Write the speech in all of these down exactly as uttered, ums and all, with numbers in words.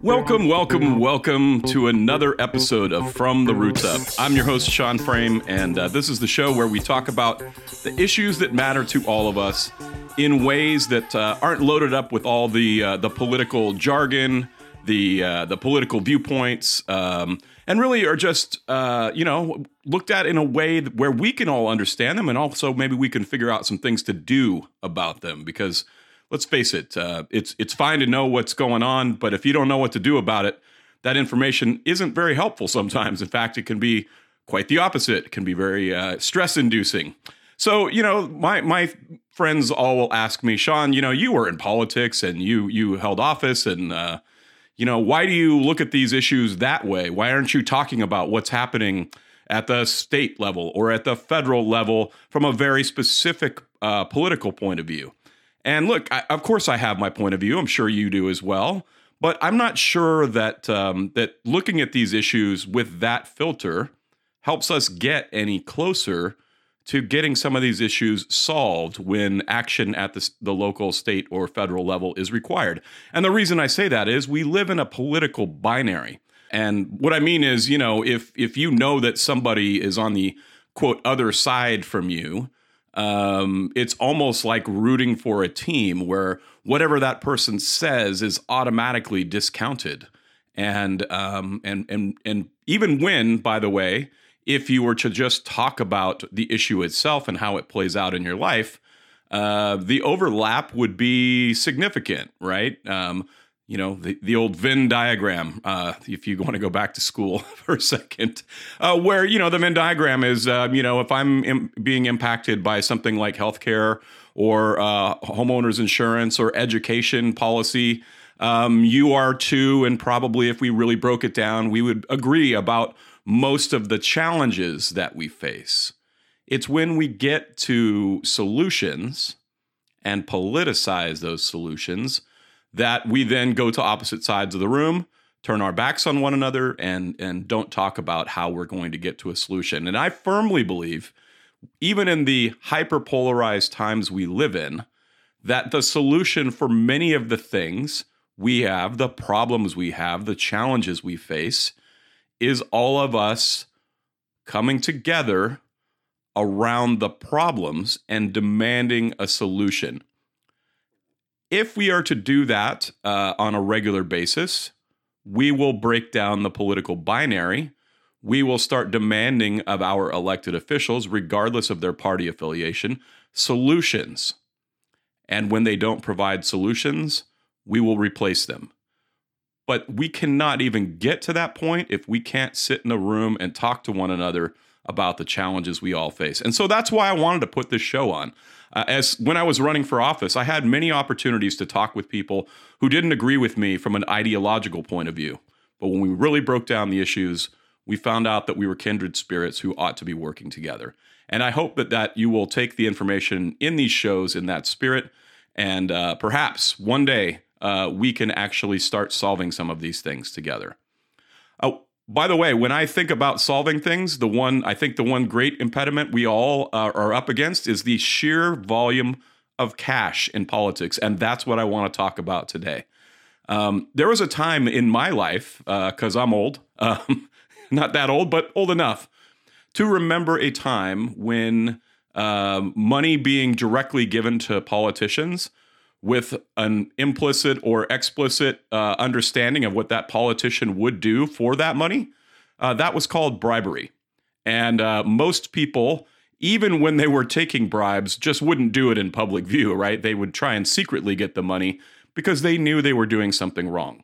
Welcome, welcome, welcome to another episode of From the Roots Up. I'm your host, Sean Frame, and uh, this is the show where we talk about the issues that matter to all of us in ways that uh, aren't loaded up with all the uh, the political jargon, the uh, the political viewpoints, um, and really are just uh, you know looked at in a way where we can all understand them, and also maybe we can figure out some things to do about them. Because let's face it, uh, it's it's fine to know what's going on, but if you don't know what to do about it, that information isn't very helpful sometimes. In fact, it can be quite the opposite. It can be very uh, stress-inducing. So, you know, my my friends all will ask me, Sean, you know, you were in politics and you you held office, and uh, you know, why do you look at these issues that way? Why aren't you talking about what's happening at the state level or at the federal level from a very specific uh, political point of view? And look, I, of course I have my point of view. I'm sure you do as well. But I'm not sure that um, that looking at these issues with that filter helps us get any closer to getting some of these issues solved when action at the, the local, state, or federal level is required. And the reason I say that is we live in a political binary. And what I mean is, you know, if if you know that somebody is on the, quote, other side from you, Um, it's almost like rooting for a team where whatever that person says is automatically discounted. And um, and and and even when, by the way, if you were to just talk about the issue itself and how it plays out in your life, uh, the overlap would be significant, right? Um, you know, the, the old Venn diagram, uh, if you want to go back to school for a second, uh, where, you know, the Venn diagram is, uh, you know, if I'm im- being impacted by something like healthcare or uh, homeowners insurance or education policy, um, you are too. And probably if we really broke it down, we would agree about most of the challenges that we face. It's when we get to solutions and politicize those solutions that we then go to opposite sides of the room, turn our backs on one another, and and don't talk about how we're going to get to a solution. And I firmly believe, even in the hyperpolarized times we live in, that the solution for many of the things we have, the problems we have, the challenges we face, is all of us coming together around the problems and demanding a solution. If we are to do that uh, on a regular basis, we will break down the political binary. We will start demanding of our elected officials, regardless of their party affiliation, solutions. And when they don't provide solutions, we will replace them. But we cannot even get to that point if we can't sit in a room and talk to one another about the challenges we all face. And so that's why I wanted to put this show on. Uh, as when I was running for office, I had many opportunities to talk with people who didn't agree with me from an ideological point of view. But when we really broke down the issues, we found out that we were kindred spirits who ought to be working together. And I hope that, that you will take the information in these shows in that spirit. And uh, perhaps one day uh, we can actually start solving some of these things together. Oh, by the way, when I think about solving things, the one I think the one great impediment we all uh, are up against is the sheer volume of cash in politics, and that's what I want to talk about today. Um, there was a time in my life, because uh, I'm old, um, not that old, but old enough, to remember a time when uh, money being directly given to politicians with an implicit or explicit uh, understanding of what that politician would do for that money, uh, that was called bribery. And uh, most people, even when they were taking bribes, just wouldn't do it in public view, right? They would try and secretly get the money because they knew they were doing something wrong.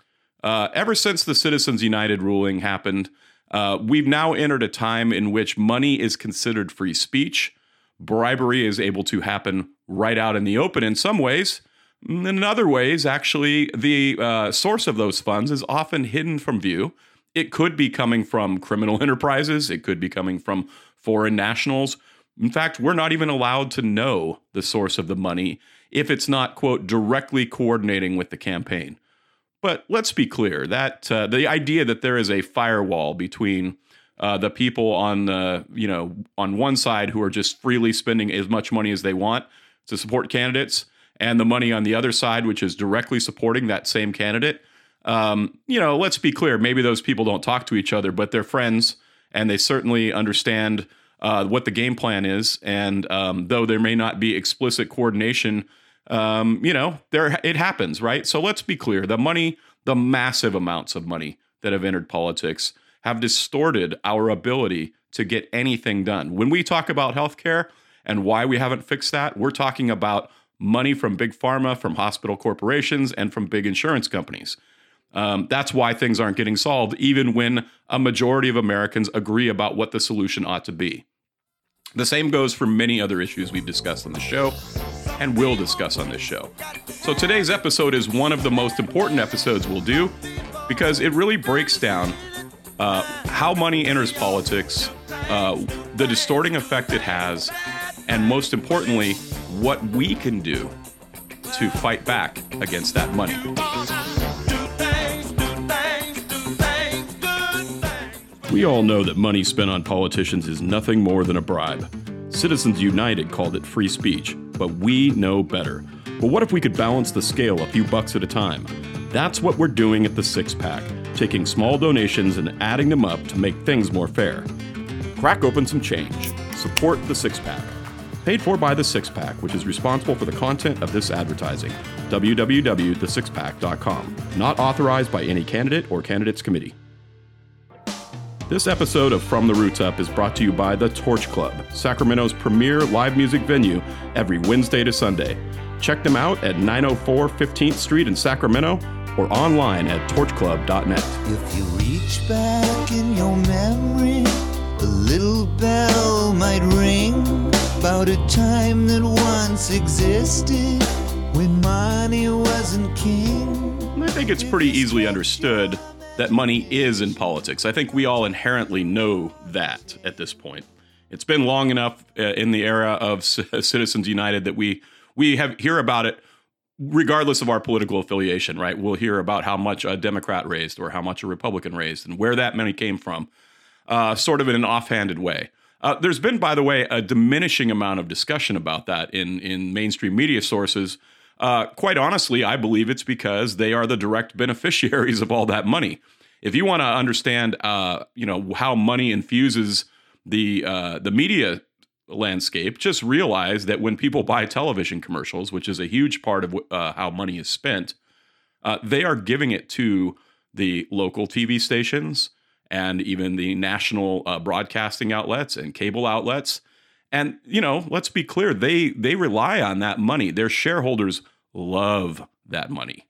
Uh, ever since the Citizens United ruling happened, uh, we've now entered a time in which money is considered free speech. Bribery is able to happen right out in the open in some ways. In other ways, actually, the uh, source of those funds is often hidden from view. It could be coming from criminal enterprises. It could be coming from foreign nationals. In fact, we're not even allowed to know the source of the money if it's not, quote, directly coordinating with the campaign. But let's be clear that uh, the idea that there is a firewall between Uh, the people on the, you know, on one side who are just freely spending as much money as they want to support candidates, and the money on the other side, which is directly supporting that same candidate, Um, you know, let's be clear. Maybe those people don't talk to each other, but they're friends, and they certainly understand uh, what the game plan is. And um, though there may not be explicit coordination, um, you know, there it happens, right? So let's be clear. The money, the massive amounts of money that have entered politics have distorted our ability to get anything done. When we talk about healthcare and why we haven't fixed that, we're talking about money from big pharma, from hospital corporations, and from big insurance companies. Um, that's why things aren't getting solved, even when a majority of Americans agree about what the solution ought to be. The same goes for many other issues we've discussed on the show and will discuss on this show. So today's episode is one of the most important episodes we'll do because it really breaks down uh, how money enters politics, uh, the distorting effect it has, and most importantly, what we can do to fight back against that money. We all know that money spent on politicians is nothing more than a bribe. Citizens United called it free speech, but we know better. But what if we could balance the scale a few bucks at a time? That's what we're doing at the Six Pack, taking small donations and adding them up to make things more fair. Crack open some change. Support the Six Pack. Paid for by the Six Pack, which is responsible for the content of this advertising. w w w dot the six pack dot com. Not authorized by any candidate or candidates committee. This episode of From the Roots Up is brought to you by The Torch Club, Sacramento's premier live music venue every Wednesday to Sunday. Check them out at nine oh four fifteenth Street in Sacramento or online at torch club dot net. If you reach back in your memory, a little bell might ring about a time that once existed when money wasn't king. I think it's pretty easily understood that money is in politics. I think we all inherently know that at this point. It's been long enough uh, in the era of C- Citizens United that we we have hear about it regardless of our political affiliation, right? We'll hear about how much a Democrat raised or how much a Republican raised and where that money came from, uh, sort of in an offhanded way. Uh, there's been, by the way, a diminishing amount of discussion about that in, in mainstream media sources. Uh, quite honestly, I believe it's because they are the direct beneficiaries of all that money. If you want to understand, uh, you know, how money infuses the uh, the media landscape, just realize that when people buy television commercials, which is a huge part of uh, how money is spent, uh, they are giving it to the local T V stations and even the national uh, broadcasting outlets and cable outlets. And, you know, let's be clear, they they rely on that money. Their shareholders love that money.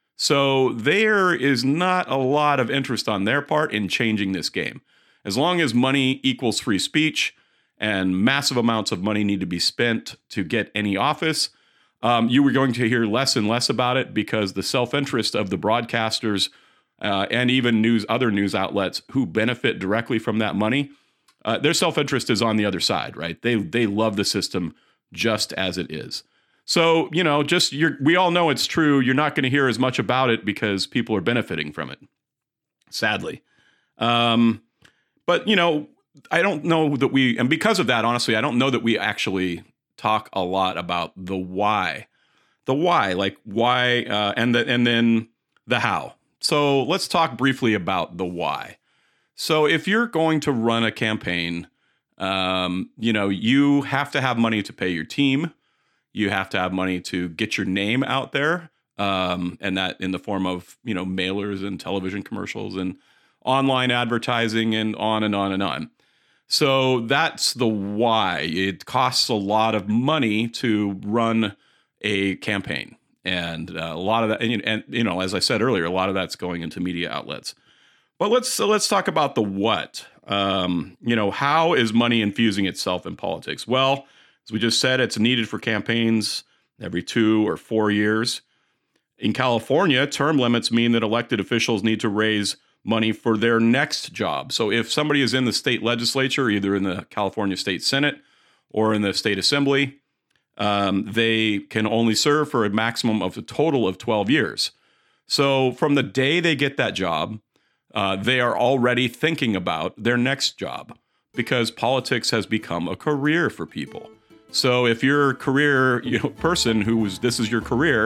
So there is not a lot of interest on their part in changing this game. As long as money equals free speech and massive amounts of money need to be spent to get any office, um, you were going to hear less and less about it because the self-interest of the broadcasters uh, and even news other news outlets who benefit directly from that money, Uh, their self-interest is on the other side, right? They they love the system just as it is. So, you know, just you're, we all know it's true. You're not going to hear as much about it because people are benefiting from it, sadly. Um, but, you know, I don't know that we, and because of that, honestly, I don't know that we actually talk a lot about the why. The why, like why, uh, and, the, and then the how. So let's talk briefly about the why. So if you're going to run a campaign, um, you know, you have to have money to pay your team. You have to have money to get your name out there, um, and that in the form of, you know, mailers and television commercials and online advertising and on and on and on. So that's the why. It costs a lot of money to run a campaign. And uh, a lot of that, and, and, you know, as I said earlier, a lot of that's going into media outlets. But let's so let's talk about the what. Um, you know, how is money infusing itself in politics? Well, as we just said, it's needed for campaigns every two or four years. In California, term limits mean that elected officials need to raise money for their next job. So if somebody is in the state legislature, either in the California State Senate or in the state assembly, um, they can only serve for a maximum of a total of twelve years. So from the day they get that job, uh, they are already thinking about their next job because politics has become a career for people. So if you're a career you know, person who was this is your career,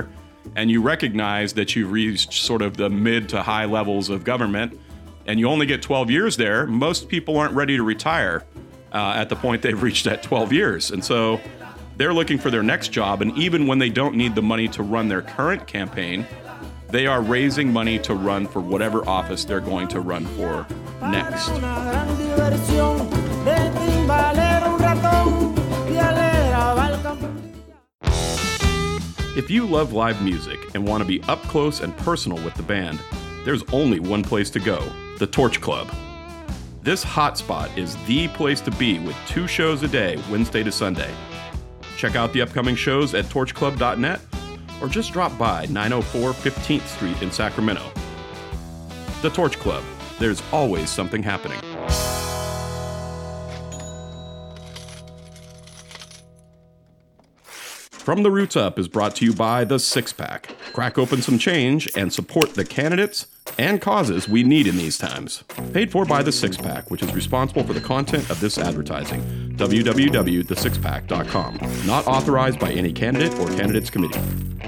and you recognize that you've reached sort of the mid to high levels of government, and you only get twelve years there, most people aren't ready to retire uh, at the point they've reached that twelve years. And so they're looking for their next job, and even when they don't need the money to run their current campaign, they are raising money to run for whatever office they're going to run for next. If you love live music and want to be up close and personal with the band, there's only one place to go, the Torch Club. This hotspot is the place to be with two shows a day, Wednesday to Sunday. Check out the upcoming shows at torch club dot net or just drop by nine oh four fifteenth Street in Sacramento. The Torch Club. There's always something happening. From the Roots Up is brought to you by The Six Pack. Crack open some change and support the candidates and causes we need in these times. Paid for by The Six Pack, which is responsible for the content of this advertising. w w w dot the six pack dot com. Not authorized by any candidate or candidates committee.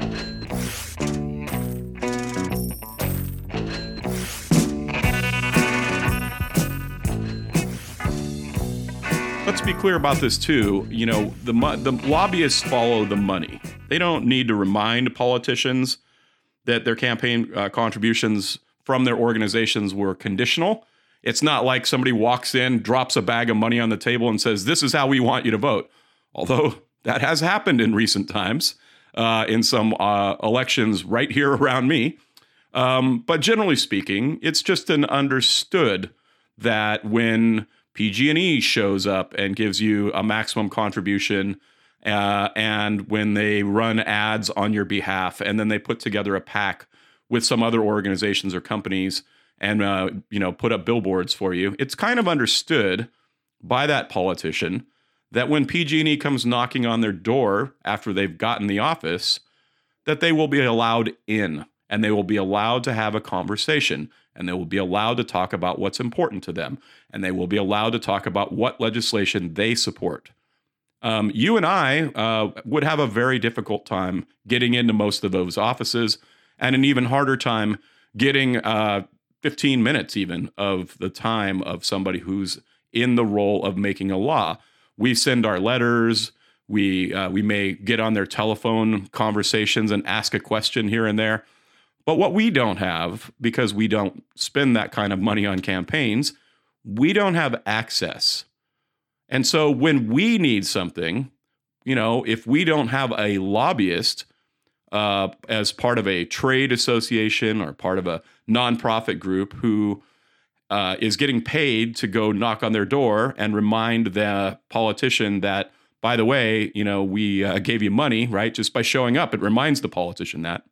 Let's be clear about this too. You know, the the lobbyists follow the money. They don't need to remind politicians that their campaign uh, contributions from their organizations were conditional. It's not like somebody walks in, drops a bag of money on the table and says, "This is how we want you to vote." Although that has happened in recent times uh, in some uh, elections right here around me. Um, but generally speaking, it's just an understood that when P G and E shows up and gives you a maximum contribution, uh, and when they run ads on your behalf, and then they put together a PAC with some other organizations or companies and uh, you know put up billboards for you, it's kind of understood by that politician that when P G and E comes knocking on their door after they've gotten the office, that they will be allowed in, and they will be allowed to have a conversation, and they will be allowed to talk about what's important to them, and they will be allowed to talk about what legislation they support. Um, you and I uh, would have a very difficult time getting into most of those offices, and an even harder time getting uh, fifteen minutes even of the time of somebody who's in the role of making a law. We send our letters. We uh, we may get on their telephone conversations and ask a question here and there. But what we don't have, because we don't spend that kind of money on campaigns, we don't have access. And so when we need something, you know, if we don't have a lobbyist uh, as part of a trade association or part of a nonprofit group who uh, is getting paid to go knock on their door and remind the politician that, by the way, you know, we uh, gave you money, right? Just by showing up, it reminds the politician that.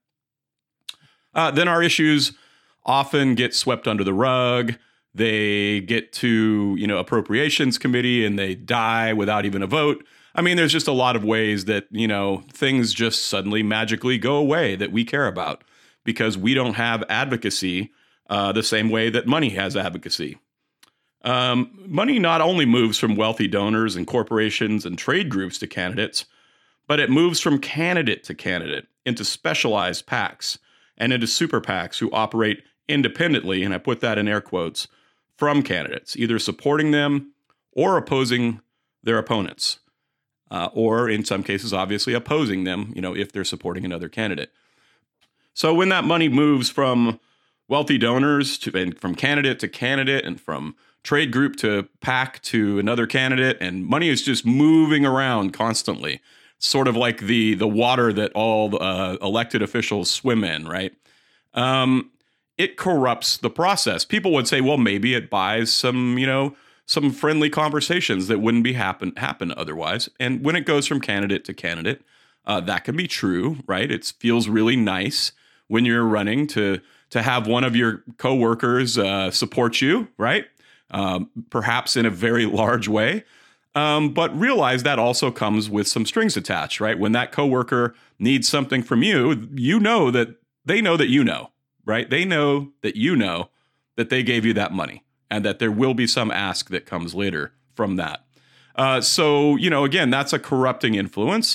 Uh, then our issues often get swept under the rug. They get to, you know, appropriations committee and they die without even a vote. I mean, there's just a lot of ways that, you know, things just suddenly magically go away that we care about because we don't have advocacy uh, the same way that money has advocacy. Um, money not only moves from wealthy donors and corporations and trade groups to candidates, but it moves from candidate to candidate into specialized PACs and into super PACs who operate independently, and I put that in air quotes, from candidates, either supporting them or opposing their opponents, uh, or in some cases, obviously opposing them, you know, if they're supporting another candidate. So when that money moves from wealthy donors to, and from candidate to candidate, and from trade group to PAC to another candidate, and money is just moving around constantly, sort of like the the water that all uh, elected officials swim in, right? Um, it corrupts the process. People would say, well, maybe it buys some, you know, some friendly conversations that wouldn't be happen happen otherwise. And when it goes from candidate to candidate, uh, that can be true, right? It feels really nice when you're running to to have one of your coworkers uh, support you, right? Um, perhaps in a very large way. Um, but realize that also comes with some strings attached, right? When that coworker needs something from you, you know that they know that you know, right? They know that you know that they gave you that money and that there will be some ask that comes later from that. Uh, so, you know, again, that's a corrupting influence.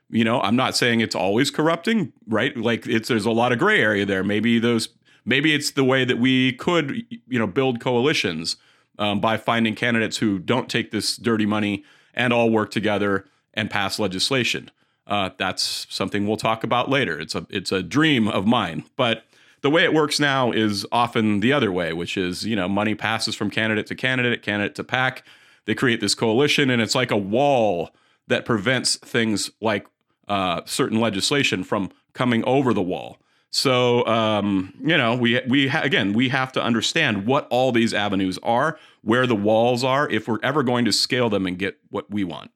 You know, I'm not saying it's always corrupting, right? Like it's there's a lot of gray area there. Maybe those maybe it's the way that we could, you know, build coalitions um, by finding candidates who don't take this dirty money and all work together and pass legislation. Uh, that's something we'll talk about later. It's a it's a dream of mine. But the way it works now is often the other way, which is, you know, money passes from candidate to candidate, candidate to PAC. They create this coalition, and it's like a wall that prevents things like uh, certain legislation from coming over the wall. So, um, you know, we we ha- again, we have to understand what all these avenues are, where the walls are, if we're ever going to scale them and get what we want.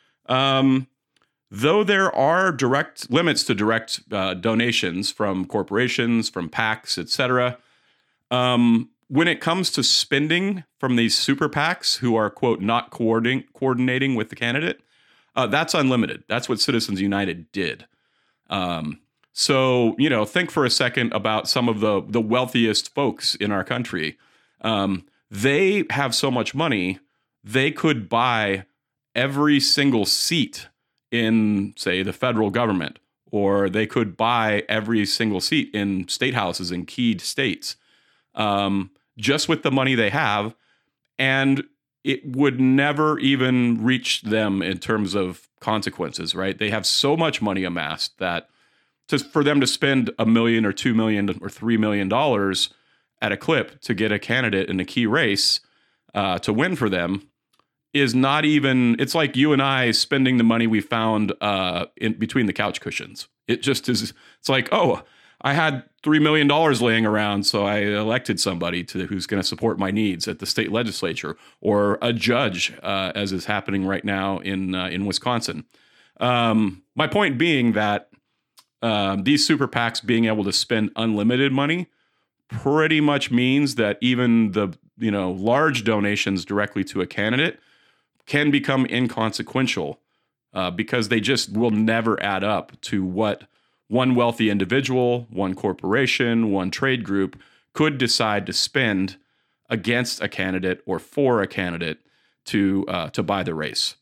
Um, though there are direct limits to direct uh, donations from corporations, from PACs, et cetera, um, when it comes to spending from these super PACs who are, quote, not coordinating, coordinating with the candidate, uh, that's unlimited. That's what Citizens United did. Um, so, you know, think for a second about some of the, the wealthiest folks in our country. Um, they have so much money, they could buy every single seat in, say, the federal government, or they could buy every single seat in state houses in key states. Um, just with the money they have, and it would never even reach them in terms of consequences, right? They have so much money amassed that to, for them to spend a million or two million or three million dollars at a clip to get a candidate in a key race uh, to win for them is not even, it's like you and I spending the money we found uh, in between the couch cushions. It just is, it's like, oh, I had three million dollars laying around, so I elected somebody to who's going to support my needs at the state legislature, or a judge, uh, as is happening right now in uh, in Wisconsin. Um, my point being that uh, these super PACs being able to spend unlimited money pretty much means that even the you know large donations directly to a candidate can become inconsequential uh, because they just will never add up to what one wealthy individual, one corporation, one trade group could decide to spend against a candidate or for a candidate to uh, to buy the race.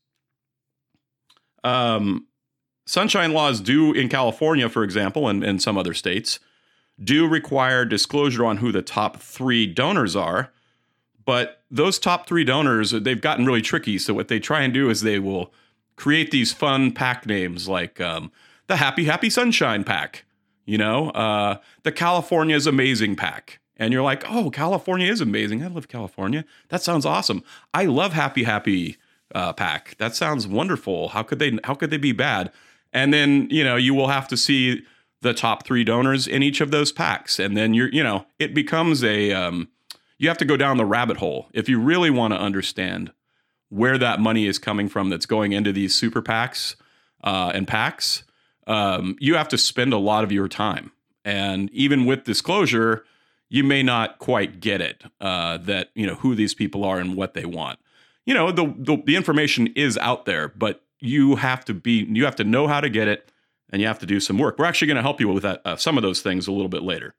Um, sunshine laws do in California, for example, and, and some other states, do require disclosure on who the top three donors are. But those top three donors, they've gotten really tricky. So what they try and do is they will create these fun PAC names like um, the Happy Happy Sunshine PAC, you know, uh, the California is Amazing PAC. And you're like, oh, California is amazing. I love California. That sounds awesome. I love Happy Happy uh, PAC. That sounds wonderful. How could they, how could they be bad? And then, you know, you will have to see the top three donors in each of those PACs. And then you're, you know, it becomes a, um, you have to go down the rabbit hole if you really want to understand where that money is coming from that's going into these super PACs uh, and PACs. Um, you have to spend a lot of your time. And even with disclosure, you may not quite get it, uh, that, you know, who these people are and what they want. You know, the, the the information is out there, but you have to be, you have to know how to get it, and you have to do some work. We're actually going to help you with that, uh, some of those things a little bit later.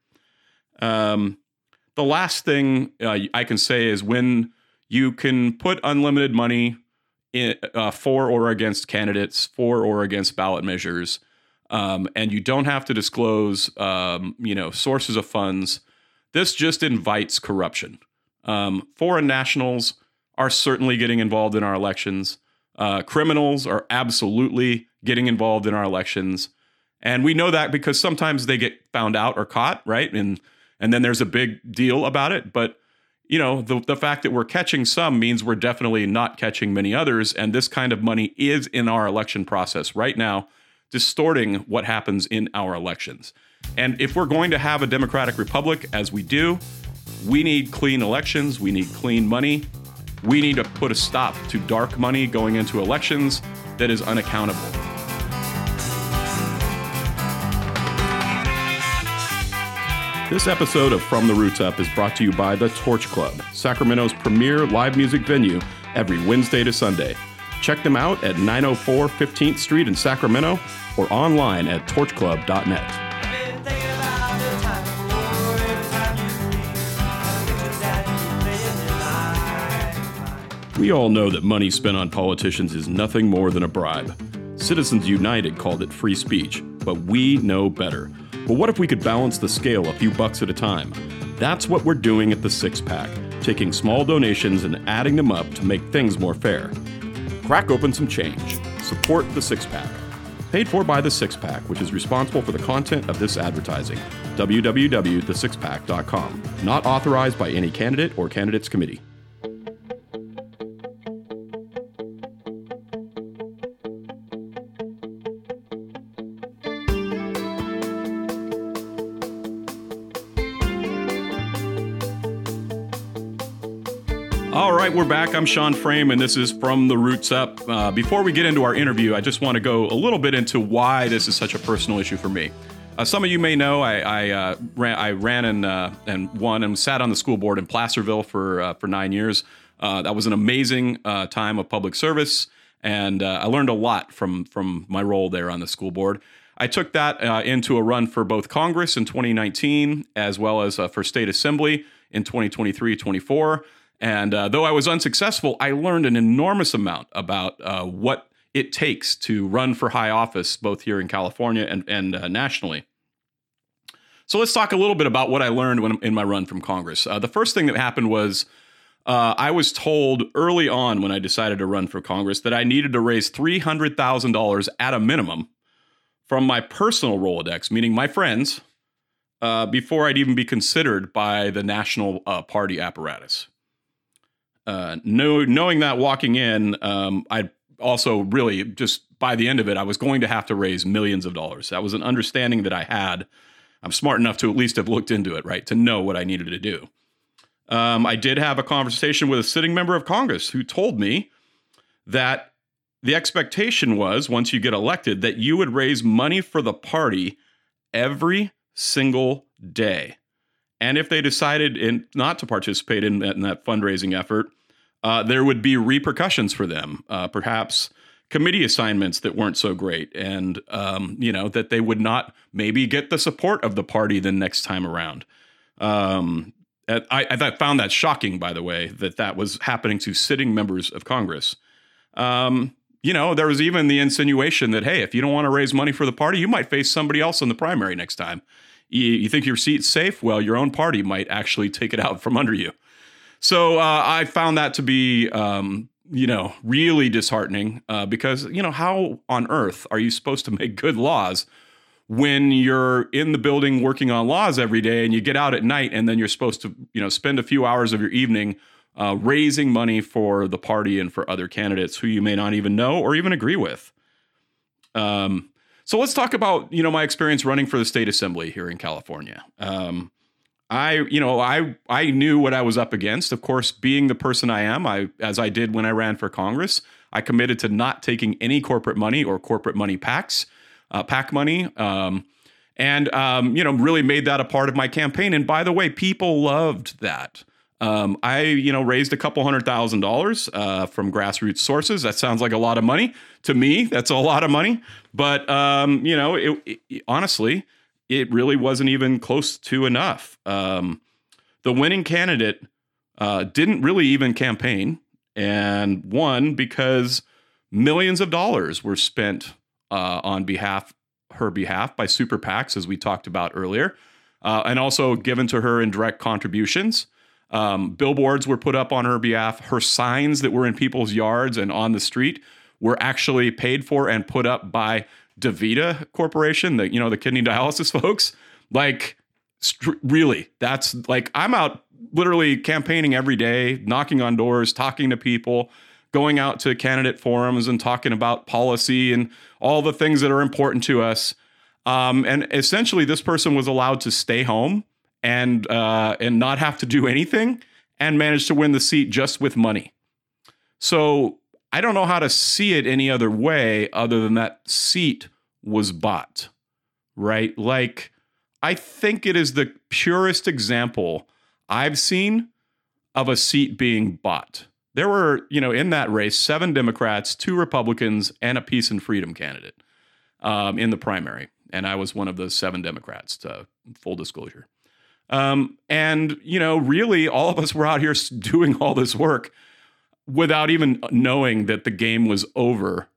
Um, the last thing uh, I can say is when you can put unlimited money in, uh, for or against candidates, for or against ballot measures, Um, and you don't have to disclose, um, you know, sources of funds. This just invites corruption. Um, foreign nationals are certainly getting involved in our elections. Uh, criminals are absolutely getting involved in our elections. And we know that because sometimes they get found out or caught, right? And and then there's a big deal about it. But, you know, the, the fact that we're catching some means we're definitely not catching many others. And this kind of money is in our election process right now, distorting what happens in our elections. And if we're going to have a democratic republic, as we do, we need clean elections. We need clean money. We need to put a stop to dark money going into elections that is unaccountable. This episode of From the Roots Up is brought to you by The Torch Club, Sacramento's premier live music venue every Wednesday to Sunday. Check them out at nine oh four fifteenth Street in Sacramento or online at torch club dot net. We all know that money spent on politicians is nothing more than a bribe. Citizens United called it free speech, but we know better. But what if we could balance the scale a few bucks at a time? That's what we're doing at the Six Pack, taking small donations and adding them up to make things more fair. Crack open some change. Support the Six Pack. Paid for by the Six Pack, which is responsible for the content of this advertising. w w w dot the six pack dot com. Not authorized by any candidate or candidates committee. All right, we're back. I'm Sean Frame, and this is From the Roots Up. Uh, before we get into our interview, I just want to go a little bit into why this is such a personal issue for me. Uh, some of you may know I, I uh, ran, I ran and uh, and won and sat on the school board in Placerville for uh, for nine years. Uh, that was an amazing uh, time of public service, and uh, I learned a lot from from my role there on the school board. I took that uh, into a run for both Congress in twenty nineteen as well as uh, for state assembly in twenty twenty-three twenty-four. And uh, though I was unsuccessful, I learned an enormous amount about uh, what it takes to run for high office, both here in California and, and uh, nationally. So let's talk a little bit about what I learned when, in my run from Congress. Uh, the first thing that happened was uh, I was told early on when I decided to run for Congress that I needed to raise three hundred thousand dollars at a minimum from my personal Rolodex, meaning my friends, uh, before I'd even be considered by the national uh, party apparatus. Uh, know, knowing that walking in, um, I also really just by the end of it, I was going to have to raise millions of dollars. That was an understanding that I had. I'm smart enough to at least have looked into it, right, to know what I needed to do. Um, I did have a conversation with a sitting member of Congress who told me that the expectation was, once you get elected, that you would raise money for the party every single day. And if they decided in, not to participate in, in that fundraising effort, uh, there would be repercussions for them, uh, perhaps committee assignments that weren't so great, and um, you know that they would not maybe get the support of the party the next time around. Um, I, I found that shocking, by the way, that that was happening to sitting members of Congress. Um, you know, there was even the insinuation that, hey, if you don't want to raise money for the party, you might face somebody else in the primary next time. You think your seat's safe? Well, your own party might actually take it out from under you. So uh, I found that to be, um, you know, really disheartening uh, because, you know, how on earth are you supposed to make good laws when you're in the building working on laws every day and you get out at night and then you're supposed to, you know, spend a few hours of your evening uh, raising money for the party and for other candidates who you may not even know or even agree with. Um. So let's talk about, you know, my experience running for the state assembly here in California. Um, I, you know, I I knew what I was up against. Of course, being the person I am, I as I did when I ran for Congress, I committed to not taking any corporate money or corporate money PACs, uh, PAC money, um, and um, you know, really made that a part of my campaign. And by the way, people loved that. Um, I, you know, raised a couple hundred thousand dollars uh, from grassroots sources. That sounds like a lot of money to me. That's a lot of money. But, um, you know, it, it, honestly, it really wasn't even close to enough. Um, the winning candidate uh, didn't really even campaign and won because millions of dollars were spent uh, on behalf, her behalf by super PACs, as we talked about earlier, uh, and also given to her in direct contributions. Um, billboards were put up on her behalf. Her signs that were in people's yards and on the street were actually paid for and put up by DaVita Corporation, the, you know, the kidney dialysis folks. Like, st- really, that's like, I'm out literally campaigning every day, knocking on doors, talking to people, going out to candidate forums and talking about policy and all the things that are important to us. Um, and essentially, this person was allowed to stay home and uh, and not have to do anything and managed to win the seat just with money. So I don't know how to see it any other way other than that seat was bought, right? Like, I think it is the purest example I've seen of a seat being bought. There were, you know, in that race, seven Democrats, two Republicans, and a peace and freedom candidate um, in the primary. And I was one of those seven Democrats, to full disclosure. Um, and, you know, really all of us were out here doing all this work without even knowing that the game was over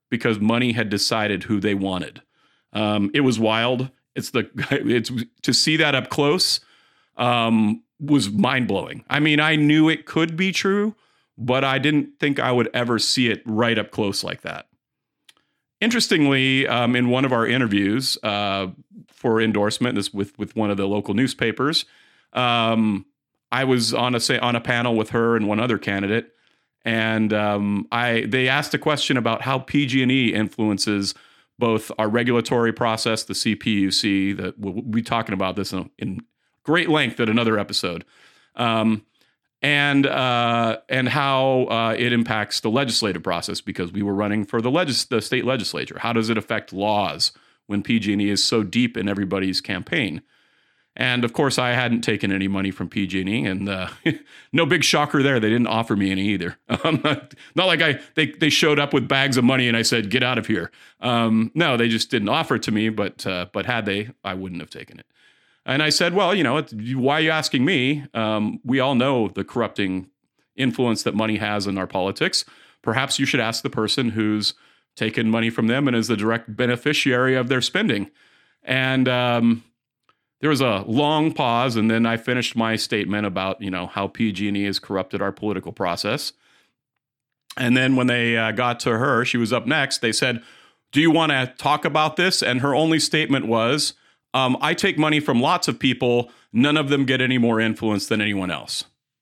because money had decided who they wanted. Um, it was wild. It's the it's to see that up close um, was mind blowing. I mean, I knew it could be true, but I didn't think I would ever see it right up close like that. Interestingly, um, in one of our interviews uh, for endorsement, this with with one of the local newspapers, um, I was on a say on a panel with her and one other candidate, and um, I they asked a question about how P G and E influences both our regulatory process, the C P U C, that we'll be talking about this in, in great length at another episode, um, and uh, and how uh, it impacts the legislative process, because we were running for the, legis- the state legislature. How does it affect laws when P G and E is so deep in everybody's campaign? And of course, I hadn't taken any money from P G and E, and uh, no big shocker there. They didn't offer me any either. Um, not like I they they showed up with bags of money and I said, "Get out of here." Um, no, they just didn't offer it to me. But uh, but had they, I wouldn't have taken it. And I said, "Well, you know, it's, why are you asking me? Um, we all know the corrupting influence that money has in our politics. Perhaps you should ask the person who's taken money from them and is the direct beneficiary of their spending." And um, there was a long pause, and then I finished my statement about, you know, how P G and E has corrupted our political process. And then when they uh, got to her, she was up next. They said, "Do you want to talk about this?" And her only statement was, um, "I take money from lots of people. None of them get any more influence than anyone else."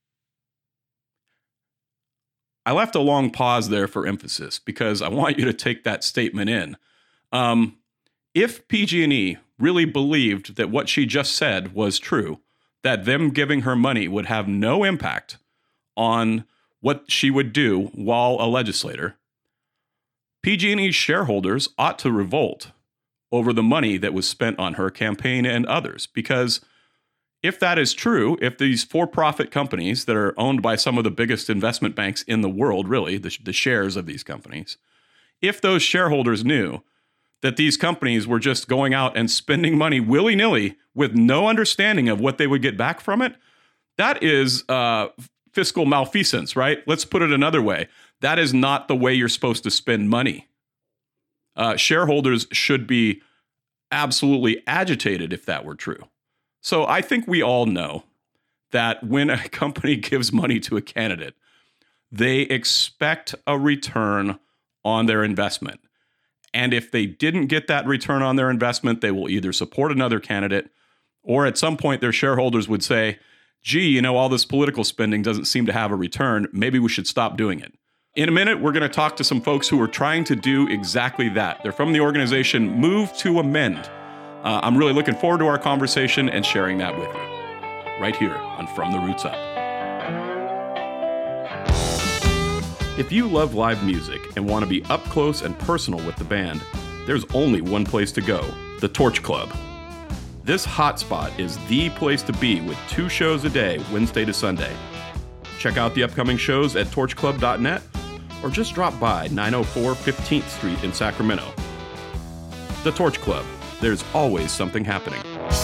I left a long pause there for emphasis because I want you to take that statement in. Um, if P G and E really believed that what she just said was true, that them giving her money would have no impact on what she would do while a legislator, P G and E's shareholders ought to revolt over the money that was spent on her campaign and others. Because if that is true, if these for-profit companies that are owned by some of the biggest investment banks in the world, really, the, the shares of these companies, if those shareholders knew that these companies were just going out and spending money willy-nilly with no understanding of what they would get back from it, that is uh, fiscal malfeasance, right? Let's put it another way. That is not the way you're supposed to spend money. Uh, shareholders should be absolutely agitated if that were true. So I think we all know that when a company gives money to a candidate, they expect a return on their investment. And if they didn't get that return on their investment, they will either support another candidate, or at some point their shareholders would say, "Gee, you know, all this political spending doesn't seem to have a return. Maybe we should stop doing it." In a minute, we're going to talk to some folks who are trying to do exactly that. They're from the organization Move to Amend. Uh, I'm really looking forward to our conversation and sharing that with you right here on From the Roots Up. If you love live music and want to be up close and personal with the band, there's only one place to go, the Torch Club. This hotspot is the place to be with two shows a day, Wednesday to Sunday. Check out the upcoming shows at torch club dot net or just drop by nine oh four fifteenth Street in Sacramento. The Torch Club. There's always something happening.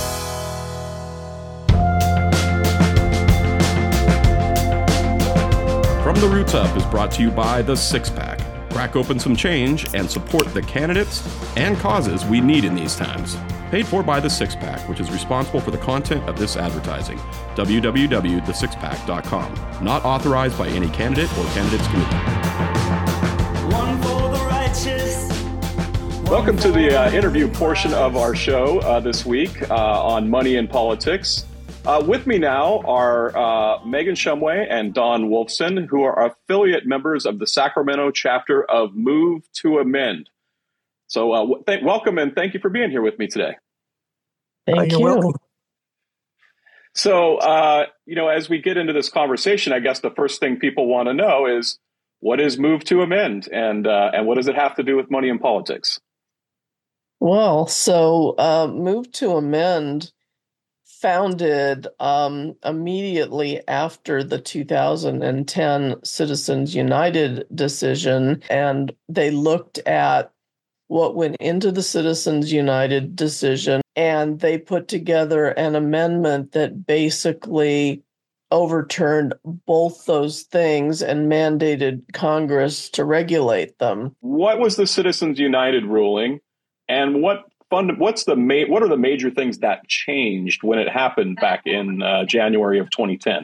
From the Roots Up is brought to you by The Six Pack. Crack open some change and support the candidates and causes we need in these times. Paid for by The Six Pack, which is responsible for the content of this advertising. w w w dot the six pack dot com. Not authorized by any candidate or candidates committee. One for the righteous. Welcome to the uh, interview portion of our show uh, this week uh, on money and politics. Uh, with me now are uh, Megan Shumway and Don Wolfson, who are affiliate members of the Sacramento chapter of Move to Amend. So uh, w- th- welcome and thank you for being here with me today. Thank you. Welcome. So, uh, you know, as we get into this conversation, I guess the first thing people want to know is, what is Move to Amend, and uh, and what does it have to do with money and politics? Well, so uh, Move to Amend founded um, immediately after the two thousand ten Citizens United decision, and they looked at what went into the Citizens United decision, and they put together an amendment that basically overturned both those things and mandated Congress to regulate them. What was the Citizens United ruling, and what fund? What's the ma- What are the major things that changed when it happened back in uh, January of twenty ten?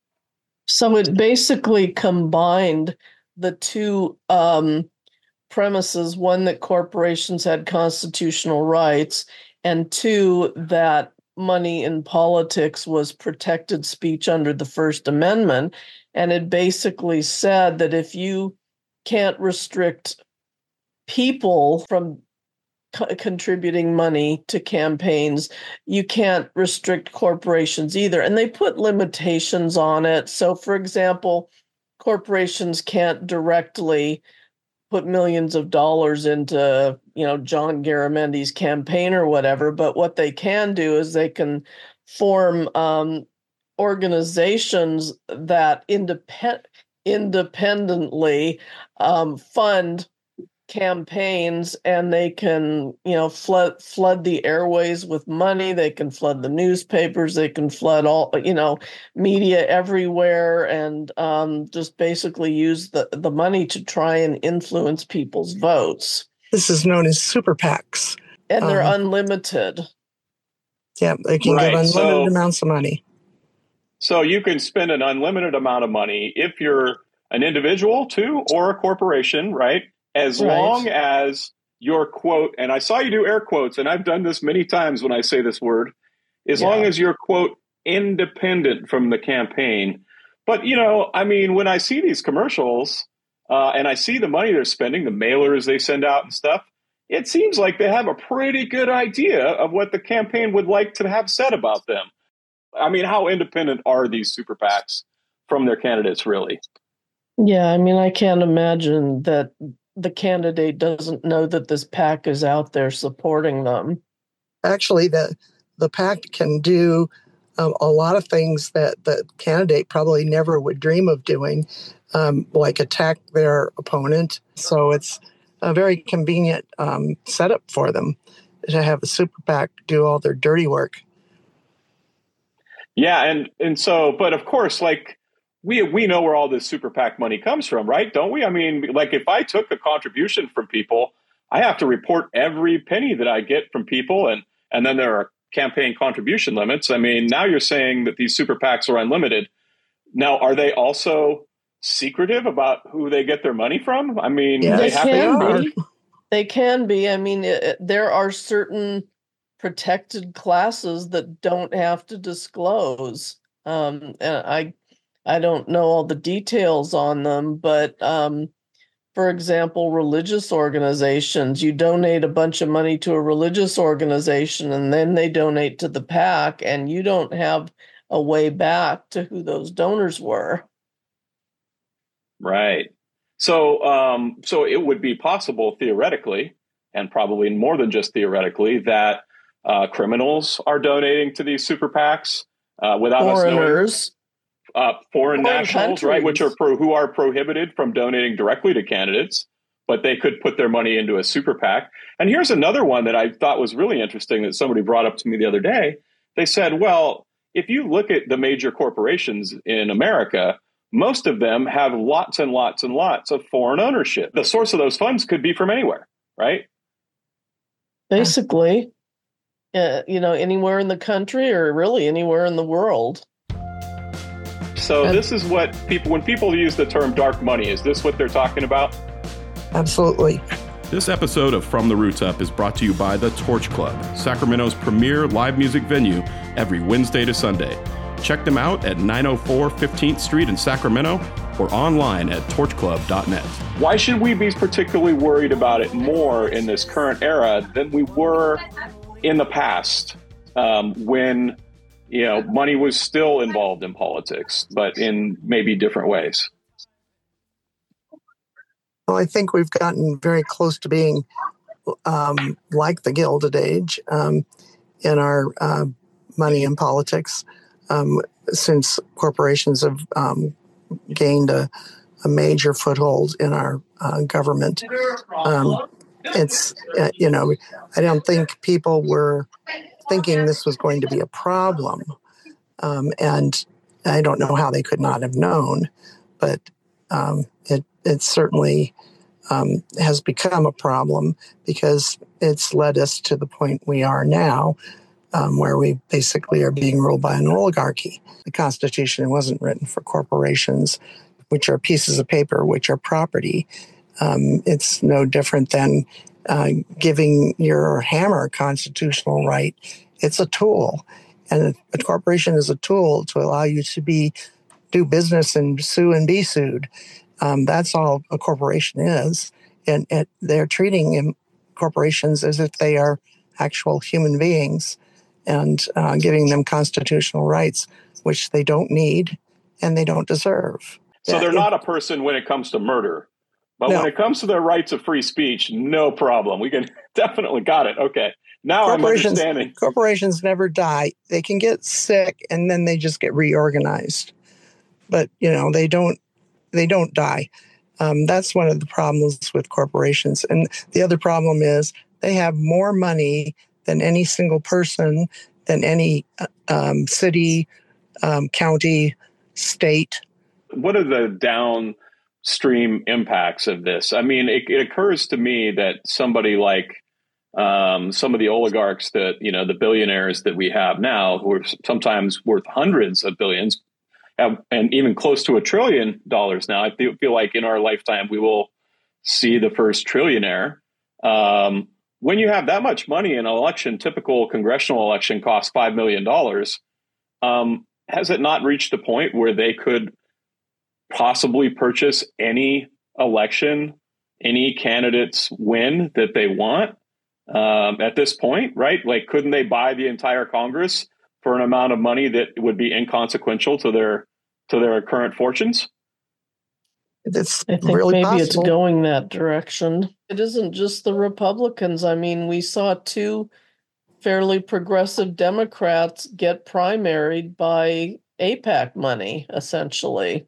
So it basically combined the two um, premises: one, that corporations had constitutional rights, and two, that money in politics was protected speech under the First Amendment. And it basically said that if you can't restrict people from co- contributing money to campaigns, you can't restrict corporations either. And they put limitations on it. So, for example, corporations can't directly put millions of dollars into, you know, John Garamendi's campaign or whatever. But what they can do is they can form um, organizations that independ- independently um, fund campaigns, and they can, you know, flood flood the airways with money. They can flood the newspapers. They can flood all, you know, media everywhere, and um, just basically use the the money to try and influence people's votes. This is known as super PACs, and they're um, unlimited. Yeah, they can right, give unlimited so, amounts of money. So you can spend an unlimited amount of money if you're an individual too, or a corporation, right? As right. long as your quote, and I saw you do air quotes, and I've done this many times when I say this word, as yeah. long as you're, quote, independent from the campaign. But, you know, I mean, when I see these commercials uh, and I see the money they're spending, the mailers they send out and stuff, it seems like they have a pretty good idea of what the campaign would like to have said about them. I mean, how independent are these super PACs from their candidates, really? Yeah, I mean, I can't imagine that the candidate doesn't know that this PAC is out there supporting them. Actually, the the PAC can do um, a lot of things that the candidate probably never would dream of doing, um, like attack their opponent. So it's a very convenient um, setup for them to have a super PAC do all their dirty work. Yeah, and and so, but of course, like, we we know where all this super PAC money comes from, right? Don't we? I mean, like, if I took a contribution from people, I have to report every penny that I get from people, and and then there are campaign contribution limits. I mean, now you're saying that these super PACs are unlimited. Now, are they also secretive about who they get their money from? I mean, yes, they, they have can to be. They can be. I mean, it, there are certain protected classes that don't have to disclose. Um, and I, I don't know all the details on them, but um, for example, religious organizations, you donate a bunch of money to a religious organization and then they donate to the PAC, and you don't have a way back to who those donors were. Right. So, um, so it would be possible theoretically, and probably more than just theoretically, that uh, criminals are donating to these super PACs uh, without Foreigners. us knowing. Uh, foreign, foreign nationals, countries. Right, which are pro, who are prohibited from donating directly to candidates, but they could put their money into a super PAC. And here's another one that I thought was really interesting that somebody brought up to me the other day. They said, well, if you look at the major corporations in America, most of them have lots and lots and lots of foreign ownership. The source of those funds could be from anywhere, right? Basically, uh, you know, anywhere in the country or really anywhere in the world. So and this is what people, when people use the term dark money, is this what they're talking about? Absolutely. This episode of From the Roots Up is brought to you by the Torch Club, Sacramento's premier live music venue every Wednesday to Sunday. Check them out at nine oh four fifteenth Street in Sacramento or online at torch club dot net. Why should we be particularly worried about it more in this current era than we were in the past, um, when, you know, money was still involved in politics, but in maybe different ways? Well, I think we've gotten very close to being um, like the Gilded Age um, in our uh, money in politics. Um, since corporations have um, gained a, a major foothold in our uh, government. Um, it's, uh, you know, I don't think people were thinking this was going to be a problem. Um, and I don't know how they could not have known, but um, it it certainly um, has become a problem because it's led us to the point we are now, um, where we basically are being ruled by an oligarchy. The Constitution wasn't written for corporations, which are pieces of paper, which are property. Um, it's no different than uh, giving your hammer a constitutional right. It's a tool, and a corporation is a tool to allow you to be do business and sue and be sued. Um, that's all a corporation is, and, and they're treating corporations as if they are actual human beings, and uh, giving them constitutional rights, which they don't need and they don't deserve. So Yeah, they're it, not a person when it comes to murder, but no. when it comes to their rights of free speech, no problem. We can definitely got it. Okay. Now I'm corporations, understanding. Corporations never die. They can get sick and then they just get reorganized. But, you know, they don't, they don't die. Um, that's one of the problems with corporations. And the other problem is they have more money than any single person, than any um, city, um, county, state. What are the downstream impacts of this? I mean, it, it occurs to me that somebody like um, some of the oligarchs that, you know, the billionaires that we have now, who are sometimes worth hundreds of billions, have, and even close to a trillion dollars now. I feel, feel like in our lifetime, we will see the first trillionaire. Um, when you have that much money in an election, typical congressional election costs five million dollars. Um, has it not reached a point where they could possibly purchase any election, any candidate's win that they want um, at this point, right? Like, couldn't they buy the entire Congress for an amount of money that would be inconsequential to their to their current fortunes? It's I think really maybe possible. it's going that direction. It isn't just the Republicans. I mean, we saw two fairly progressive Democrats get primaried by AIPAC money, essentially.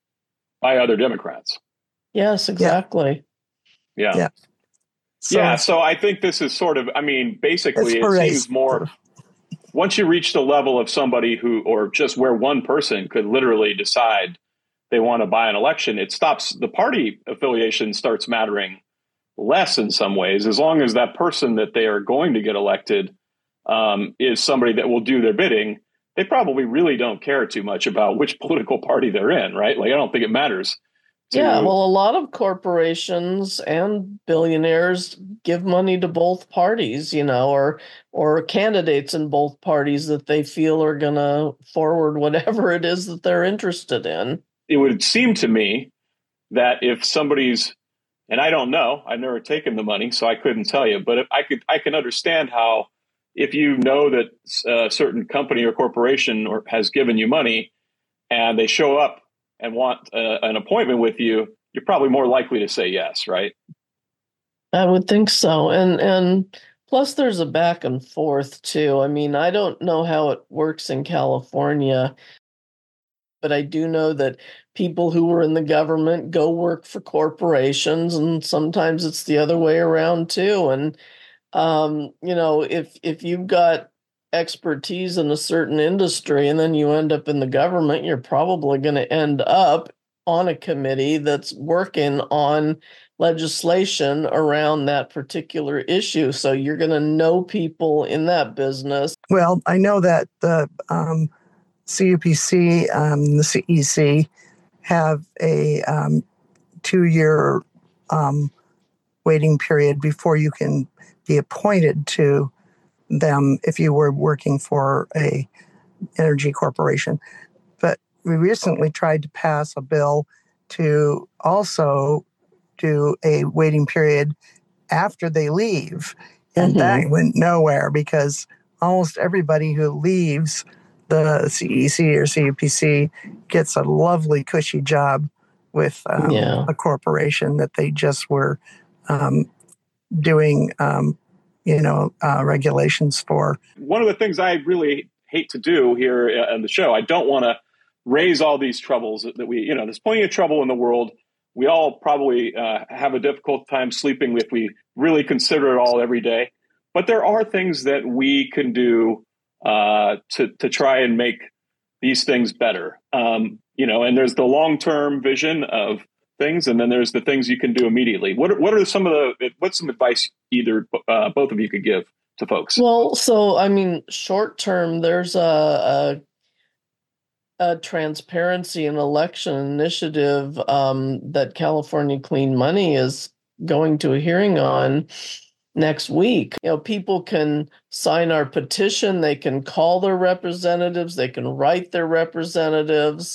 By other Democrats. Yes, exactly. Yeah. Yeah. So, yeah. So I think this is sort of, I mean, basically it seems more, once you reach the level of somebody who, or just where one person could literally decide they want to buy an election, it stops, the party affiliation starts mattering less in some ways, as long as that person that they are going to get elected um, is somebody that will do their bidding. They probably really don't care too much about which political party they're in, right? Like, I don't think it matters. To... Yeah, well, a lot of corporations and billionaires give money to both parties, you know, or or candidates in both parties that they feel are going to forward whatever it is that they're interested in. It would seem to me that if somebody's, and I don't know, I've never taken the money, so I couldn't tell you, but if I could, I can understand how, if you know that a certain company or corporation or has given you money and they show up and want uh, an appointment with you, you're probably more likely to say yes, right? I would think so. And and plus there's a back and forth too. I mean, I don't know how it works in California, but I do know that people who are in the government go work for corporations, and sometimes it's the other way around too. And Um, you know, if if you've got expertise in a certain industry and then you end up in the government, you're probably going to end up on a committee that's working on legislation around that particular issue. So you're going to know people in that business. Well, I know that the um, C U P C, um, the C E C, have a um, two-year um, waiting period before you can be appointed to them if you were working for a energy corporation. But we recently tried to pass a bill to also do a waiting period after they leave. And mm-hmm. that went nowhere because almost everybody who leaves the C E C or C U P C gets a lovely cushy job with um, yeah. a corporation that they just were um, doing, um, you know, uh, regulations for. One of the things I really hate to do here on the show, I don't want to raise all these troubles that we, you know, there's plenty of trouble in the world. We all probably uh, have a difficult time sleeping if we really consider it all every day. But there are things that we can do uh, to to try and make these things better. Um, you know, and there's the long-term vision of things, and then there's the things you can do immediately. What are, what are some of the, what's some advice either uh, both of you could give to folks? Well, so, I mean, short term, there's a, a, a transparency and election initiative um, that California Clean Money is going to a hearing on next week. You know, people can sign our petition, they can call their representatives, they can write their representatives,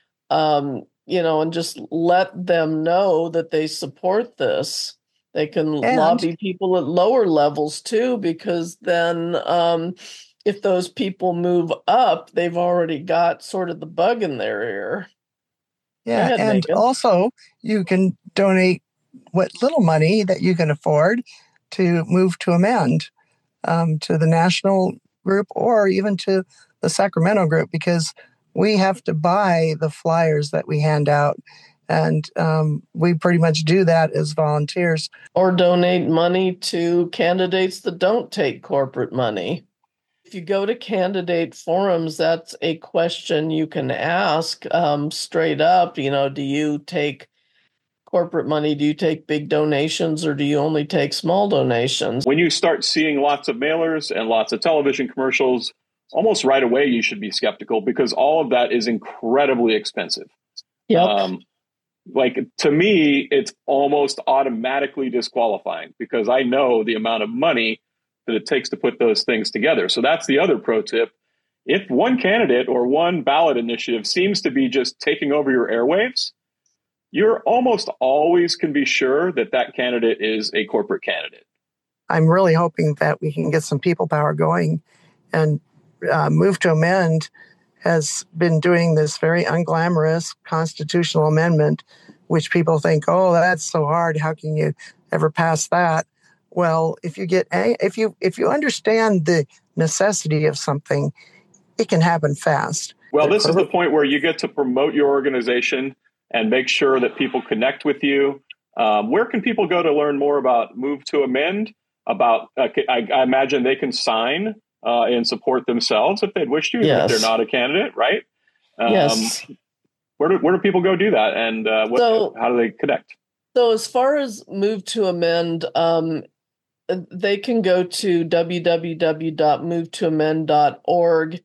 um, you know, and just let them know that they support this. They can And- lobby people at lower levels too, because then um, if those people move up, they've already got sort of the bug in their ear. Yeah, ahead, and Megan. also you can donate what little money that you can afford to Move to Amend um, to the national group or even to the Sacramento group, because we have to buy the flyers that we hand out. And um, we pretty much do that as volunteers. Or donate money to candidates that don't take corporate money. If you go to candidate forums, that's a question you can ask um, straight up. You know, do you take corporate money? Do you take big donations, or do you only take small donations? When you start seeing lots of mailers and lots of television commercials, almost right away you should be skeptical, because all of that is incredibly expensive. Yep. Um, like, to me, it's almost automatically disqualifying, because I know the amount of money that it takes to put those things together. So that's the other pro tip. If one candidate or one ballot initiative seems to be just taking over your airwaves, you're almost always can be sure that that candidate is a corporate candidate. I'm really hoping that we can get some people power going, and uh, Move to Amend has been doing this very unglamorous constitutional amendment, which people think, oh, that's so hard. How can you ever pass that? Well, if you get if you if you understand the necessity of something, it can happen fast. Well, this is the point where you get to promote your organization and make sure that people connect with you. Um, where can people go to learn more about Move to Amend? About uh, I, I imagine they can sign uh, and support themselves if they'd wish to, even Yes. if they're not a candidate, right? Um, Yes. Where do, where do people go do that, and uh, what, So- how do they connect? So as far as Move to Amend, um, they can go to w w w dot move to amend dot org,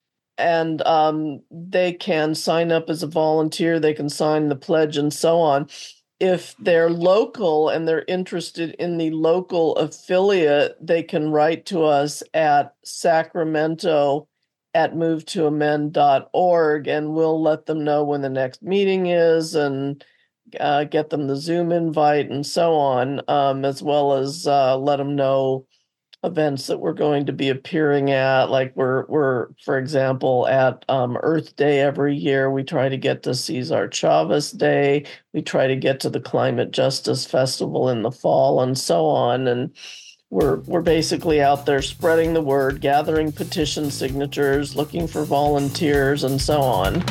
and um, they can sign up as a volunteer. They can sign the pledge and so on. If they're local and they're interested in the local affiliate, they can write to us at Sacramento at move to amend dot org, and we'll let them know when the next meeting is and uh, get them the Zoom invite and so on, um, as well as uh, let them know events that we're going to be appearing at. Like we're, we're for example, at um, Earth Day every year. We try to get to Cesar Chavez Day. We try to get to the Climate Justice Festival in the fall and so on. And we're we're basically out there spreading the word, gathering petition signatures, looking for volunteers, and so on.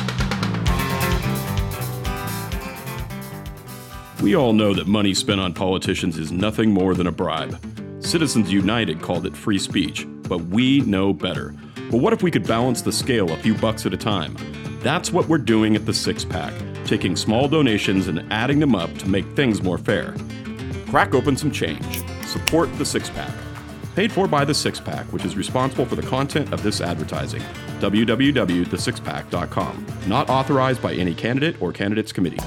We all know that money spent on politicians is nothing more than a bribe. Citizens United called it free speech, but we know better. But what if we could balance the scale a few bucks at a time? That's what we're doing at the Six Pack, taking small donations and adding them up to make things more fair. Crack open some change. Support the Six Pack. Paid for by the Six Pack, which is responsible for the content of this advertising. w w w dot the six pack dot com. Not authorized by any candidate or candidates committee.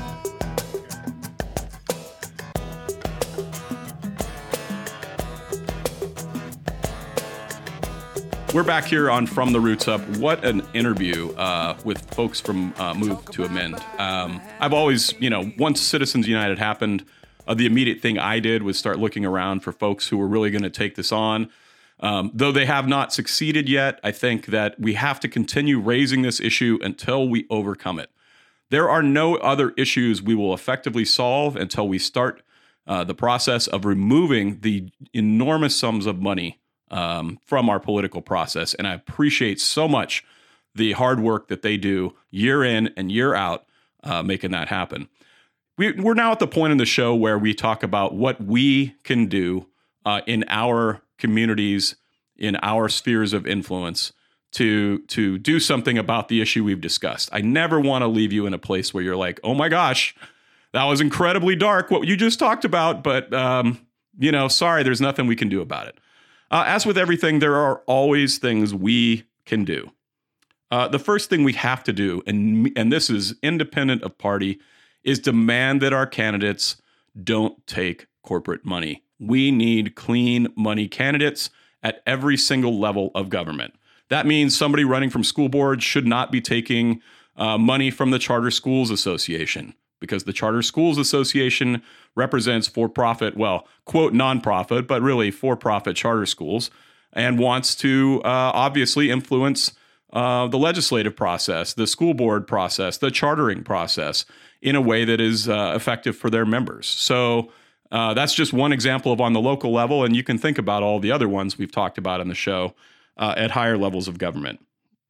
We're back here on From the Roots Up. What an interview uh, with folks from uh, Move to Amend. Um, I've always, you know, once Citizens United happened, uh, the immediate thing I did was start looking around for folks who were really going to take this on. Um, though they have not succeeded yet, I think that we have to continue raising this issue until we overcome it. There are no other issues we will effectively solve until we start uh, the process of removing the enormous sums of money Um, from our political process. And I appreciate so much the hard work that they do year in and year out, uh, making that happen. We, we're now at the point in the show where we talk about what we can do uh, in our communities, in our spheres of influence to to do something about the issue we've discussed. I never want to leave you in a place where you're like, oh my gosh, that was incredibly dark, what you just talked about, but, um, you know, sorry, there's nothing we can do about it. Uh, as with everything, there are always things we can do. Uh, the first thing we have to do, and, and this is independent of party, is demand that our candidates don't take corporate money. We need clean money candidates at every single level of government. That means somebody running from school board should not be taking uh, money from the Charter Schools Association, because the Charter Schools Association represents for-profit, well, quote, nonprofit, but really for-profit charter schools, and wants to uh, obviously influence uh, the legislative process, the school board process, the chartering process in a way that is uh, effective for their members. So uh, that's just one example of on the local level, and you can think about all the other ones we've talked about on the show uh, at higher levels of government.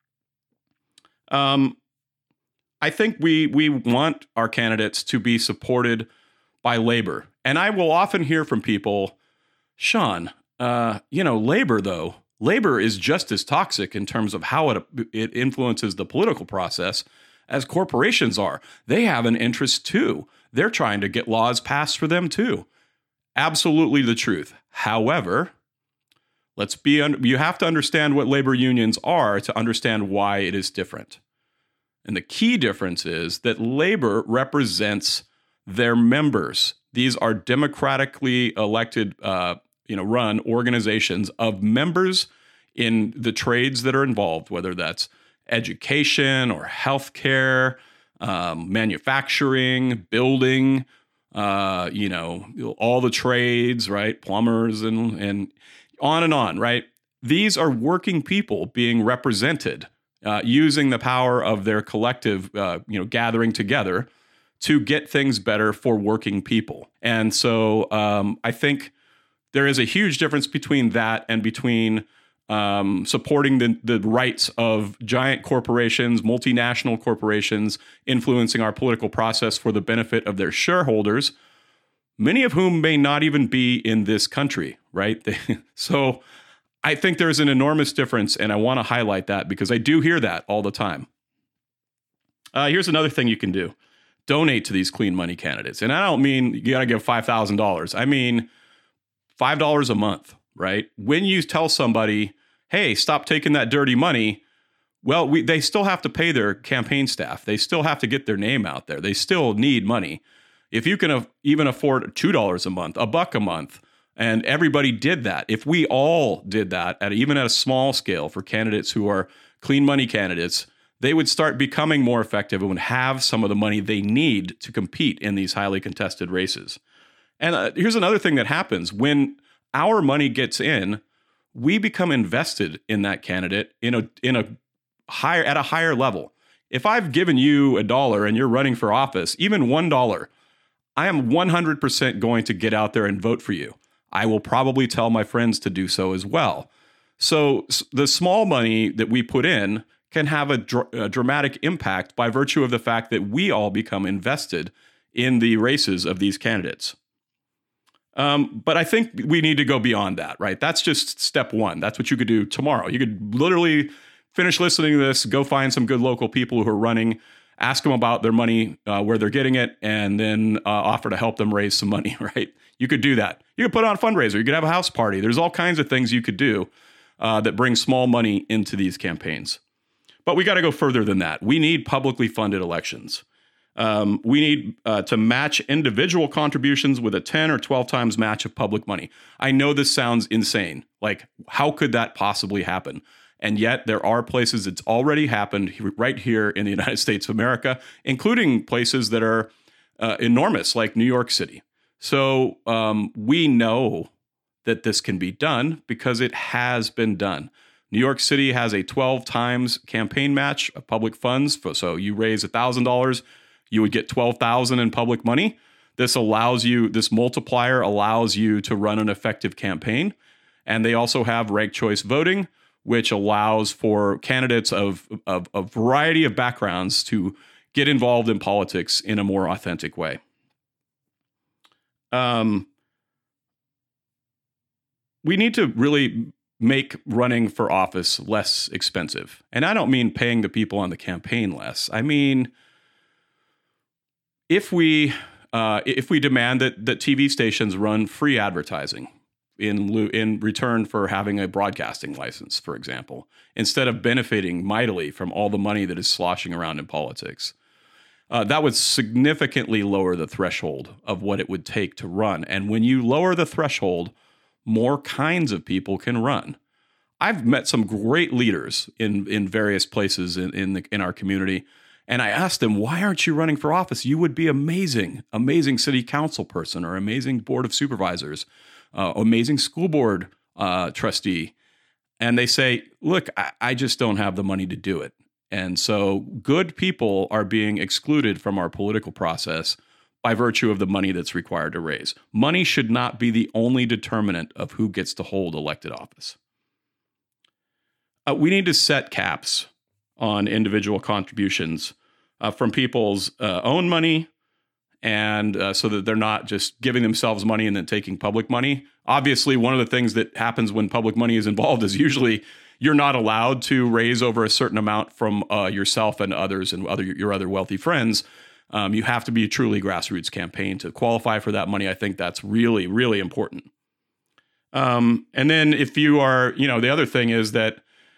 Um, I think we we want our candidates to be supported by labor. And I will often hear from people, Sean, uh, you know, labor, though, labor is just as toxic in terms of how it, it influences the political process as corporations are. They have an interest, too. They're trying to get laws passed for them, too. Absolutely the truth. However, let's be un- you have to understand what labor unions are to understand why it is different. And the key difference is that labor represents their members. These are democratically elected, uh, you know, run organizations of members in the trades that are involved, whether that's education or healthcare, um, manufacturing, building, uh, you know, all the trades, right? Plumbers and and on and on, right? These are working people being represented, uh, using the power of their collective, uh, you know, gathering together to get things better for working people. And so um, I think there is a huge difference between that and between um, supporting the, the rights of giant corporations, multinational corporations, influencing our political process for the benefit of their shareholders, many of whom may not even be in this country, right? So I think there's an enormous difference, and I want to highlight that because I do hear that all the time. Uh, here's another thing you can do. Donate to these clean money candidates. And I don't mean you got to give five thousand dollars. I mean five dollars a month, right? When you tell somebody, hey, stop taking that dirty money, well, we, they still have to pay their campaign staff. They still have to get their name out there. They still need money. If you can uh, even afford two dollars a month, a buck a month, and everybody did that, if we all did that, at even at a small scale for candidates who are clean money candidates, they would start becoming more effective and would have some of the money they need to compete in these highly contested races. And uh, here's another thing that happens. When our money gets in, we become invested in that candidate in a in a higher at a higher level. If I've given you a dollar and you're running for office, even one dollar, I am one hundred percent going to get out there and vote for you. I will probably tell my friends to do so as well. So the small money that we put in can have a, dr- a dramatic impact by virtue of the fact that we all become invested in the races of these candidates. Um, but I think we need to go beyond that, right? That's just step one. That's what you could do tomorrow. You could literally finish listening to this, go find some good local people who are running, ask them about their money, uh, where they're getting it, and then uh, offer to help them raise some money, right? You could do that. You could put on a fundraiser. You could have a house party. There's all kinds of things you could do uh, that bring small money into these campaigns. But we got to go further than that. We need publicly funded elections. Um, we need uh, to match individual contributions with a ten or twelve times match of public money. I know this sounds insane. Like, how could that possibly happen? And yet there are places it's already happened right here in the United States of America, including places that are uh, enormous, like New York City. So um, we know that this can be done because it has been done. New York City has a twelve times campaign match of public funds. So you raise one thousand dollars, you would get twelve thousand dollars in public money. This allows you, this multiplier allows you to run an effective campaign. And they also have ranked choice voting, which allows for candidates of, of a variety of backgrounds to get involved in politics in a more authentic way. Um, we need to really make running for office less expensive. And I don't mean paying the people on the campaign less. I mean, if we uh, if we demand that that T V stations run free advertising in lieu, in return for having a broadcasting license, for example, instead of benefiting mightily from all the money that is sloshing around in politics, uh, that would significantly lower the threshold of what it would take to run. And when you lower the threshold, more kinds of people can run. I've met some great leaders in, in various places in in, the, in our community, and I asked them, why aren't you running for office? You would be amazing, amazing city council person or amazing board of supervisors, uh, amazing school board uh, trustee. And they say, look, I, I just don't have the money to do it. And so good people are being excluded from our political process by virtue of the money that's required to raise. Money should not be the only determinant of who gets to hold elected office. Uh, we need to set caps on individual contributions uh, from people's uh, own money, and uh, so that they're not just giving themselves money and then taking public money. Obviously, one of the things that happens when public money is involved is usually you're not allowed to raise over a certain amount from uh, yourself and others and other your other wealthy friends. Um, you have to be a truly grassroots campaign to qualify for that money. I think that's really, really important. Um, and then if you are, you know, the other thing is that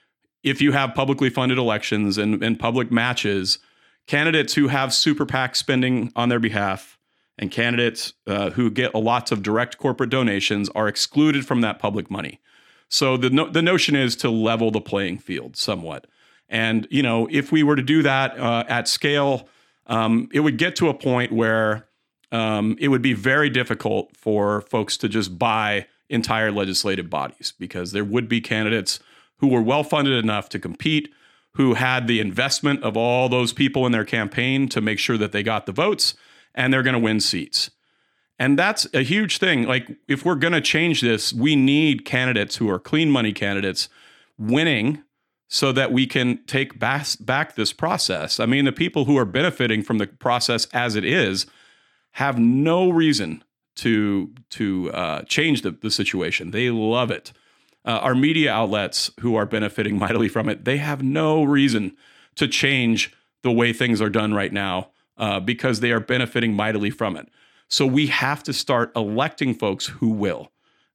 if you have publicly funded elections and, and public matches, candidates who have super PAC spending on their behalf and candidates uh, who get lots of direct corporate donations are excluded from that public money. So the no, the notion is to level the playing field somewhat. And, you know, if we were to do that uh, at scale, um, it would get to a point where um, it would be very difficult for folks to just buy entire legislative bodies, because there would be candidates who were well-funded enough to compete, who had the investment of all those people in their campaign to make sure that they got the votes, and they're going to win seats. And that's a huge thing. Like, if we're going to change this, we need candidates who are clean money candidates winning so that we can take back, back this process. I mean, the people who are benefiting from the process as it is have no reason to, to uh, change the, the situation. They love it. Uh, our media outlets who are benefiting mightily from it, they have no reason to change the way things are done right now uh, because they are benefiting mightily from it. So we have to start electing folks who will.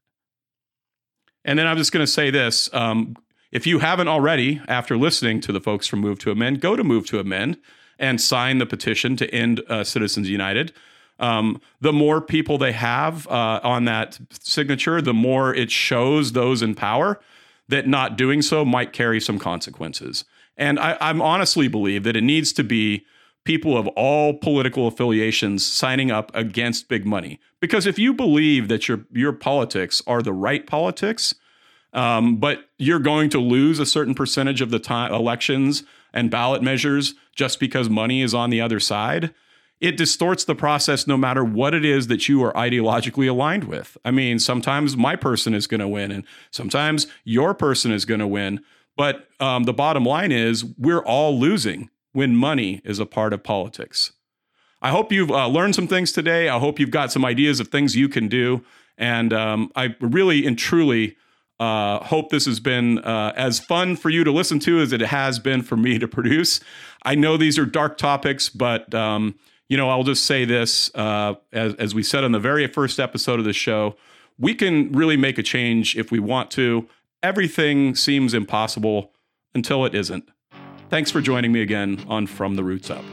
And then I'm just going to say this. Um, if you haven't already, after listening to the folks from Move to Amend, go to Move to Amend and sign the petition to end uh, Citizens United. Um, the more people they have uh, on that signature, the more it shows those in power that not doing so might carry some consequences. And I, I'm honestly believe that it needs to be people of all political affiliations signing up against big money. Because if you believe that your your politics are the right politics, um, but you're going to lose a certain percentage of the time elections and ballot measures just because money is on the other side, it distorts the process no matter what it is that you are ideologically aligned with. I mean, sometimes my person is going to win and sometimes your person is going to win. But um, the bottom line is we're all losing when money is a part of politics. I hope you've uh, learned some things today. I hope you've got some ideas of things you can do. And um, I really and truly uh, hope this has been uh, as fun for you to listen to as it has been for me to produce. I know these are dark topics, but um, you know, I'll just say this, uh, as, as we said on the very first episode of the show, we can really make a change if we want to. Everything seems impossible until it isn't. Thanks for joining me again on From the Roots Up.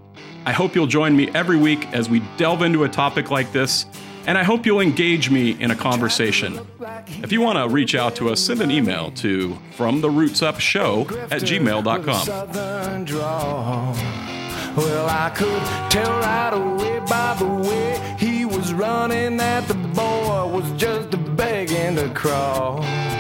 I hope you'll join me every week as we delve into a topic like this, and I hope you'll engage me in a conversation. If you want to reach out to us, send an email to from the roots up show at gmail dot com. Well, I could tell right away by the way he was running that the boy was just begging to crawl.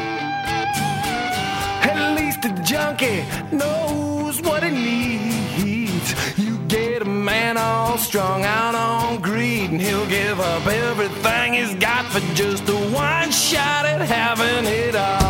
At least the junkie knows what he needs. You get a man all strung out on greed, and he'll give up everything he's got for just a one shot at having it all.